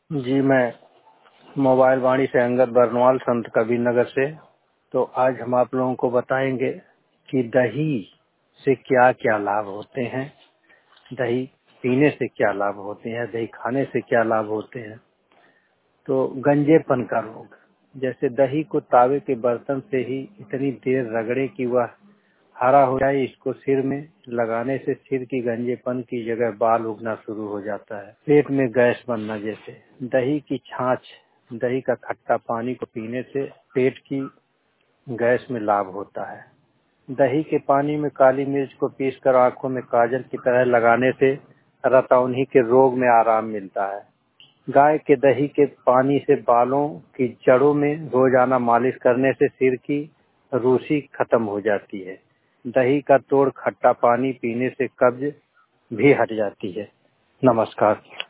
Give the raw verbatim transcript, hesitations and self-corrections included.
जी, मैं मोबाइल वाणी से अंगद बरनवाल संत कबीर नगर से। तो आज हम आप लोगों को बताएंगे कि दही से क्या क्या लाभ होते हैं, दही पीने से क्या लाभ होते हैं, दही खाने से क्या लाभ होते हैं। तो गंजेपन का रोग, जैसे दही को तावे के बर्तन से ही इतनी देर रगड़े कि वह हरा हो जाए, इसको सिर में लगाने से सिर की गंजेपन की जगह बाल उगना शुरू हो जाता है। पेट में गैस बनना, जैसे दही की छाछ, दही का खट्टा पानी को पीने से पेट की गैस में लाभ होता है। दही के पानी में काली मिर्च को पीसकर आंखों में काजल की तरह लगाने से रतौंधी के रोग में आराम मिलता है। गाय के दही के पानी से बालों की जड़ों में रोजाना मालिश करने से सिर की रूसी खत्म हो जाती है। दही का तोड़ खट्टा पानी पीने से कब्ज भी हट जाती है। नमस्कार।